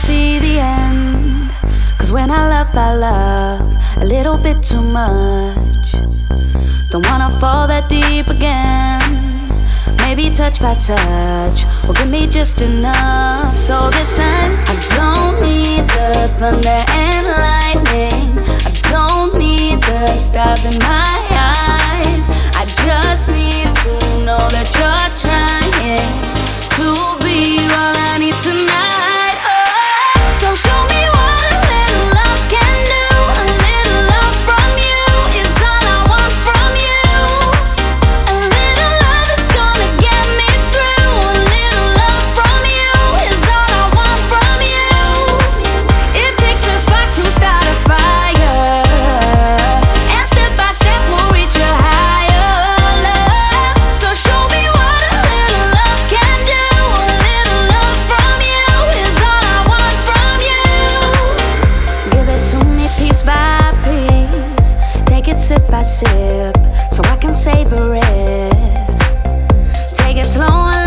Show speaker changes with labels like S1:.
S1: see the end. 'Cause when I love a little bit too much. Don't wanna fall that deep again. Maybe touch by touch will give me just enough. So this time I don't need the thunder and lightning. I don't need the stars in my eyes. I just need to know that you're trying to be all I need tonight. Oh, so show me what a little love can do. A little love from you is all I want from you. A little love is gonna get me through. A little love from you is all I want from you. It takes a spark to start a fire, and step by step we'll reach a higher love. So show me what a little love can do. A little love from you is all I want from you. Give it to me piece by piece. Take it sip by sip, so I can savor it. Take it slow and